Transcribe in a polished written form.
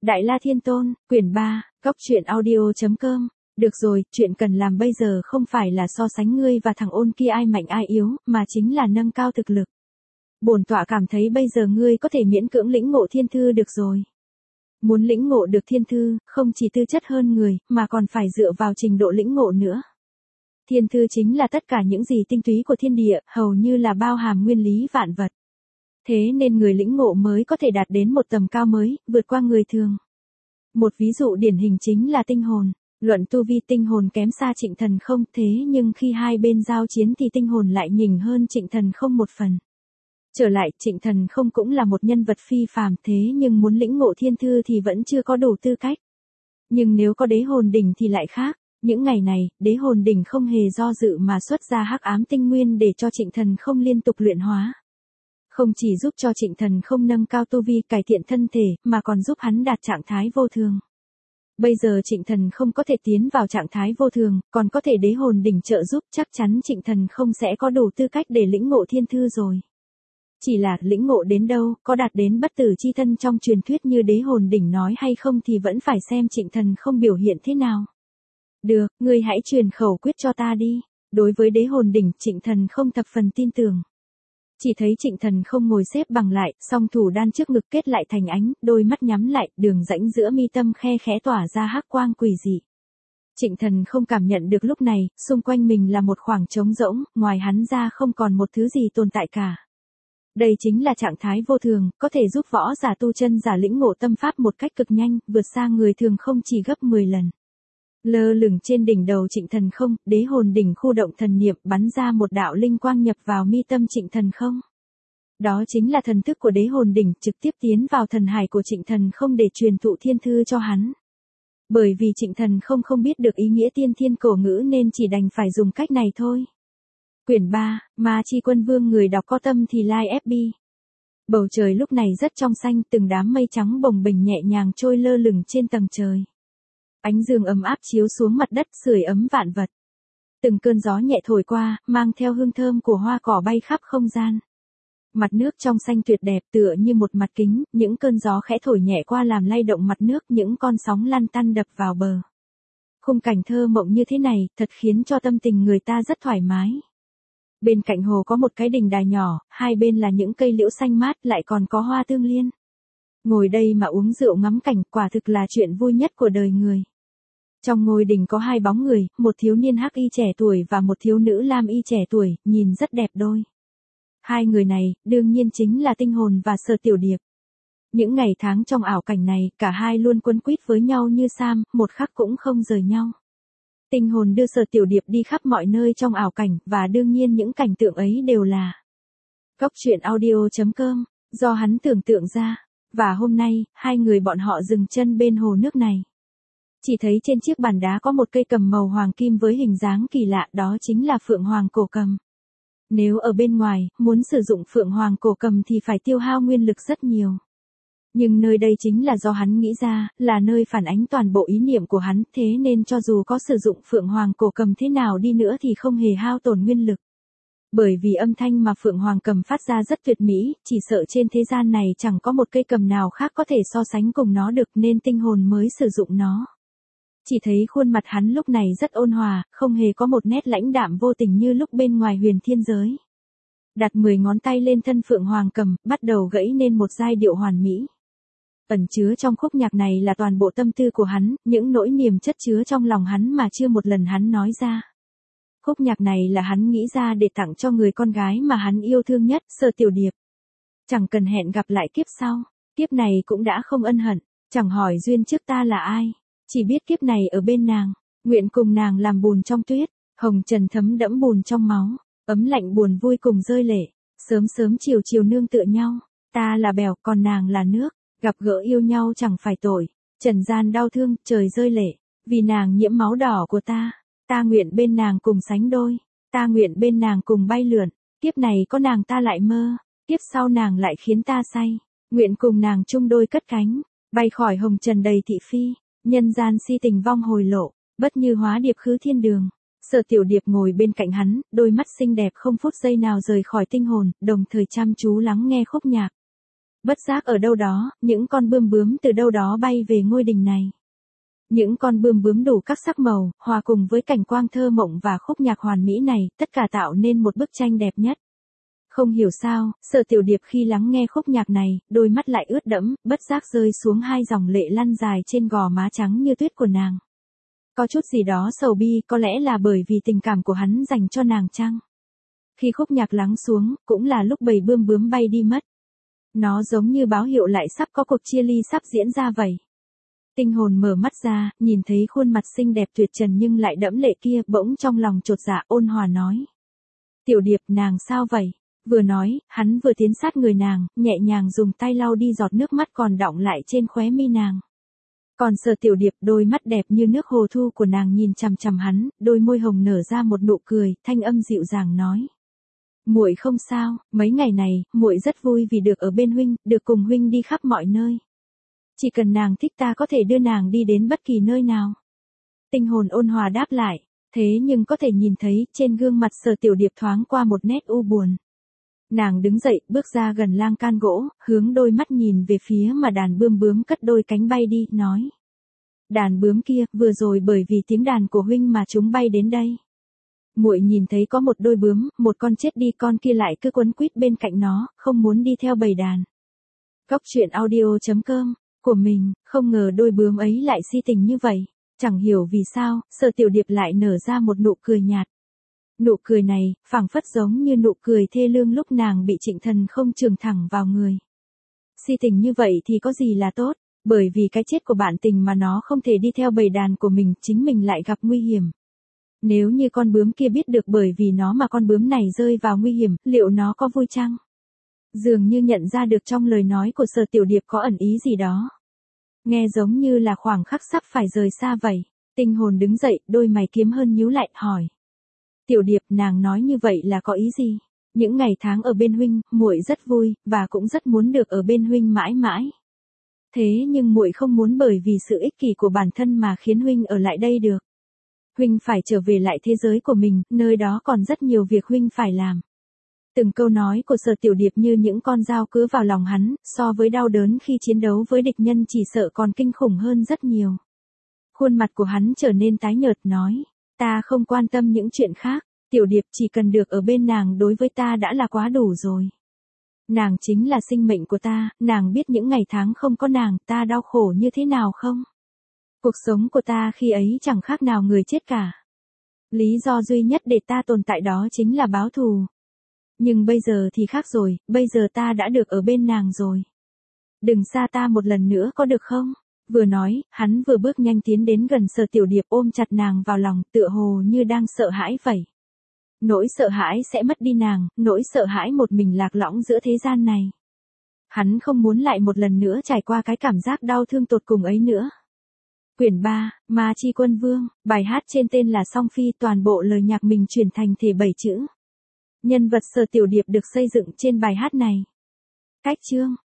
Đại La Thiên Tôn, quyển 3, góc truyện audio.com. Được rồi, chuyện cần làm bây giờ không phải là so sánh ngươi và thằng ôn kia ai mạnh ai yếu, mà chính là nâng cao thực lực. Bổn tọa cảm thấy bây giờ ngươi có thể miễn cưỡng lĩnh ngộ thiên thư được rồi. Muốn lĩnh ngộ được thiên thư, không chỉ tư chất hơn người, mà còn phải dựa vào trình độ lĩnh ngộ nữa. Thiên thư chính là tất cả những gì tinh túy của thiên địa, hầu như là bao hàm nguyên lý vạn vật. Thế nên người lĩnh ngộ mới có thể đạt đến một tầm cao mới, vượt qua người thường. Một ví dụ điển hình chính là tinh hồn. Luận tu vi tinh hồn kém xa Trịnh Thần Không, thế nhưng khi hai bên giao chiến thì tinh hồn lại nhỉnh hơn Trịnh Thần Không một phần. Trở lại, Trịnh Thần Không cũng là một nhân vật phi phàm, thế nhưng muốn lĩnh ngộ thiên thư thì vẫn chưa có đủ tư cách. Nhưng nếu có đế hồn đỉnh thì lại khác. Những ngày này, đế hồn đỉnh không hề do dự mà xuất ra hắc ám tinh nguyên để cho Trịnh Thần Không liên tục luyện hóa. Không chỉ giúp cho Trịnh Thần Không nâng cao tu vi, cải thiện thân thể, mà còn giúp hắn đạt trạng thái vô thường. Bây giờ Trịnh Thần Không có thể tiến vào trạng thái vô thường, còn có thể đế hồn đỉnh trợ giúp, chắc chắn Trịnh Thần Không sẽ có đủ tư cách để lĩnh ngộ thiên thư rồi. Chỉ là lĩnh ngộ đến đâu, có đạt đến bất tử chi thân trong truyền thuyết như đế hồn đỉnh nói hay không thì vẫn phải xem Trịnh Thần Không biểu hiện thế nào. Được, ngươi hãy truyền khẩu quyết cho ta đi. Đối với đế hồn đỉnh, Trịnh Thần Không thập phần tin tưởng. Chỉ thấy Trịnh Thần Không ngồi xếp bằng lại, song thủ đan trước ngực kết lại thành ánh, đôi mắt nhắm lại, đường rãnh giữa mi tâm khe khẽ tỏa ra hắc quang quỷ dị. Trịnh Thần Không cảm nhận được lúc này, xung quanh mình là một khoảng trống rỗng, ngoài hắn ra không còn một thứ gì tồn tại cả. Đây chính là trạng thái vô thường, có thể giúp võ giả tu chân giả lĩnh ngộ tâm pháp một cách cực nhanh, vượt xa người thường không chỉ gấp 10 lần. Lơ lửng trên đỉnh đầu Trịnh Thần Không, đế hồn đỉnh khu động thần niệm bắn ra một đạo linh quang nhập vào mi tâm Trịnh Thần Không. Đó chính là thần thức của đế hồn đỉnh trực tiếp tiến vào thần hải của Trịnh Thần Không để truyền thụ thiên thư cho hắn. Bởi vì Trịnh Thần không biết được ý nghĩa tiên thiên cổ ngữ nên chỉ đành phải dùng cách này thôi. Quyển 3, Ma Chi Quân Vương, người đọc có tâm thì like FB. Bầu trời lúc này rất trong xanh, từng đám mây trắng bồng bềnh nhẹ nhàng trôi lơ lửng trên tầng trời. Ánh dương ấm áp chiếu xuống mặt đất, sưởi ấm vạn vật. Từng cơn gió nhẹ thổi qua, mang theo hương thơm của hoa cỏ bay khắp không gian. Mặt nước trong xanh tuyệt đẹp tựa như một mặt kính, những cơn gió khẽ thổi nhẹ qua làm lay động mặt nước, những con sóng lăn tăn đập vào bờ. Khung cảnh thơ mộng như thế này, thật khiến cho tâm tình người ta rất thoải mái. Bên cạnh hồ có một cái đình đài nhỏ, hai bên là những cây liễu xanh mát, lại còn có hoa tương liên. Ngồi đây mà uống rượu ngắm cảnh, quả thực là chuyện vui nhất của đời người. Trong ngôi đình có hai bóng người, một thiếu niên hắc y trẻ tuổi và một thiếu nữ lam y trẻ tuổi, nhìn rất đẹp đôi. Hai người này, đương nhiên chính là Tinh Hồn và Sở Tiểu Điệp. Những ngày tháng trong ảo cảnh này, cả hai luôn quấn quýt với nhau như sam, một khắc cũng không rời nhau. Tinh Hồn đưa Sở Tiểu Điệp đi khắp mọi nơi trong ảo cảnh, và đương nhiên những cảnh tượng ấy đều là góc truyện audio.com, do hắn tưởng tượng ra. Và hôm nay, hai người bọn họ dừng chân bên hồ nước này. Chỉ thấy trên chiếc bàn đá có một cây cầm màu hoàng kim với hình dáng kỳ lạ, đó chính là Phượng Hoàng cổ cầm. Nếu ở bên ngoài, muốn sử dụng Phượng Hoàng cổ cầm thì phải tiêu hao nguyên lực rất nhiều. Nhưng nơi đây chính là do hắn nghĩ ra, là nơi phản ánh toàn bộ ý niệm của hắn, thế nên cho dù có sử dụng Phượng Hoàng cổ cầm thế nào đi nữa thì không hề hao tổn nguyên lực. Bởi vì âm thanh mà Phượng Hoàng cầm phát ra rất tuyệt mỹ, chỉ sợ trên thế gian này chẳng có một cây cầm nào khác có thể so sánh cùng nó được, nên Tinh Hồn mới sử dụng nó. Chỉ thấy khuôn mặt hắn lúc này rất ôn hòa, không hề có một nét lãnh đạm vô tình như lúc bên ngoài huyền thiên giới. Đặt 10 ngón tay lên thân Phượng Hoàng cầm, bắt đầu gãy nên một giai điệu hoàn mỹ. Ẩn chứa trong khúc nhạc này là toàn bộ tâm tư của hắn, những nỗi niềm chất chứa trong lòng hắn mà chưa một lần hắn nói ra. Khúc nhạc này là hắn nghĩ ra để tặng cho người con gái mà hắn yêu thương nhất, Sở Tiểu Điệp. Chẳng cần hẹn gặp lại kiếp sau, kiếp này cũng đã không ân hận, chẳng hỏi duyên trước ta là ai, chỉ biết kiếp này ở bên nàng, nguyện cùng nàng làm bùn trong tuyết, hồng trần thấm đẫm bùn trong máu, ấm lạnh buồn vui cùng rơi lệ, sớm sớm chiều chiều nương tựa nhau, ta là bèo còn nàng là nước, gặp gỡ yêu nhau chẳng phải tội, trần gian đau thương, trời rơi lệ, vì nàng nhiễm máu đỏ của ta. Ta nguyện bên nàng cùng sánh đôi, ta nguyện bên nàng cùng bay lượn, kiếp này có nàng ta lại mơ, kiếp sau nàng lại khiến ta say, nguyện cùng nàng chung đôi cất cánh, bay khỏi hồng trần đầy thị phi, nhân gian si tình vong hồi lộ, bất như hóa điệp khứ thiên đường. Sở Tiểu Điệp ngồi bên cạnh hắn, đôi mắt xinh đẹp không phút giây nào rời khỏi Tinh Hồn, đồng thời chăm chú lắng nghe khúc nhạc. Bất giác ở đâu đó, những con bươm bướm từ đâu đó bay về ngôi đình này. Những con bươm bướm đủ các sắc màu, hòa cùng với cảnh quang thơ mộng và khúc nhạc hoàn mỹ này, tất cả tạo nên một bức tranh đẹp nhất. Không hiểu sao, Sở Tiểu Điệp khi lắng nghe khúc nhạc này, đôi mắt lại ướt đẫm, bất giác rơi xuống hai dòng lệ lăn dài trên gò má trắng như tuyết của nàng. Có chút gì đó sầu bi, có lẽ là bởi vì tình cảm của hắn dành cho nàng chăng? Khi khúc nhạc lắng xuống, cũng là lúc bầy bươm bướm bay đi mất. Nó giống như báo hiệu lại sắp có cuộc chia ly sắp diễn ra vậy. Tinh hồn mở mắt ra, nhìn thấy khuôn mặt xinh đẹp tuyệt trần nhưng lại đẫm lệ kia, bỗng trong lòng chột dạ, ôn hòa nói. Tiểu Điệp, nàng sao vậy? Vừa nói, hắn vừa tiến sát người nàng, nhẹ nhàng dùng tay lau đi giọt nước mắt còn đọng lại trên khóe mi nàng. Còn Sở Tiểu Điệp, đôi mắt đẹp như nước hồ thu của nàng nhìn chằm chằm hắn, đôi môi hồng nở ra một nụ cười, thanh âm dịu dàng nói. Muội không sao, mấy ngày này, muội rất vui vì được ở bên huynh, được cùng huynh đi khắp mọi nơi. Chỉ cần nàng thích ta có thể đưa nàng đi đến bất kỳ nơi nào. Tinh hồn ôn hòa đáp lại, thế nhưng có thể nhìn thấy, trên gương mặt Sở Tiểu Điệp thoáng qua một nét u buồn. Nàng đứng dậy, bước ra gần lan can gỗ, hướng đôi mắt nhìn về phía mà đàn bươm bướm cất đôi cánh bay đi, nói. Đàn bướm kia, vừa rồi bởi vì tiếng đàn của huynh mà chúng bay đến đây. Muội nhìn thấy có một đôi bướm, một con chết đi, con kia lại cứ quấn quýt bên cạnh nó, không muốn đi theo bầy đàn. Góc truyện audio.com của mình, không ngờ đôi bướm ấy lại si tình như vậy. Chẳng hiểu vì sao, Sở Tiểu Điệp lại nở ra một nụ cười nhạt. Nụ cười này, phảng phất giống như nụ cười thê lương lúc nàng bị Trịnh Thần không trường thẳng vào người. Si tình như vậy thì có gì là tốt, bởi vì cái chết của bạn tình mà nó không thể đi theo bầy đàn của mình, chính mình lại gặp nguy hiểm. Nếu như con bướm kia biết được bởi vì nó mà con bướm này rơi vào nguy hiểm, liệu nó có vui chăng? Dường như nhận ra được trong lời nói của Sở Tiểu Điệp có ẩn ý gì đó. Nghe giống như là khoảng khắc sắp phải rời xa vậy. Tinh hồn đứng dậy, đôi mày kiếm hơn nhíu lại, hỏi. Tiểu Điệp, nàng nói như vậy là có ý gì? Những ngày tháng ở bên huynh, muội rất vui, và cũng rất muốn được ở bên huynh mãi mãi. Thế nhưng muội không muốn bởi vì sự ích kỷ của bản thân mà khiến huynh ở lại đây được. Huynh phải trở về lại thế giới của mình, nơi đó còn rất nhiều việc huynh phải làm. Từng câu nói của Sở Tiểu Điệp như những con dao cứa vào lòng hắn, so với đau đớn khi chiến đấu với địch nhân chỉ sợ còn kinh khủng hơn rất nhiều. Khuôn mặt của hắn trở nên tái nhợt, nói, ta không quan tâm những chuyện khác, Tiểu Điệp chỉ cần được ở bên nàng đối với ta đã là quá đủ rồi. Nàng chính là sinh mệnh của ta, nàng biết những ngày tháng không có nàng, ta đau khổ như thế nào không? Cuộc sống của ta khi ấy chẳng khác nào người chết cả. Lý do duy nhất để ta tồn tại đó chính là báo thù. Nhưng bây giờ thì khác rồi, bây giờ ta đã được ở bên nàng rồi. Đừng xa ta một lần nữa có được không? Vừa nói, hắn vừa bước nhanh tiến đến gần Sở Tiểu Điệp, ôm chặt nàng vào lòng, tựa hồ như đang sợ hãi vậy. Nỗi sợ hãi sẽ mất đi nàng, nỗi sợ hãi một mình lạc lõng giữa thế gian này. Hắn không muốn lại một lần nữa trải qua cái cảm giác đau thương tột cùng ấy nữa. Quyển 3, Ma Chi Quân Vương, bài hát trên tên là Song Phi, toàn bộ lời nhạc mình chuyển thành thể 7 chữ. Nhân vật Sở Tiểu Điệp được xây dựng trên bài hát này. Cách chương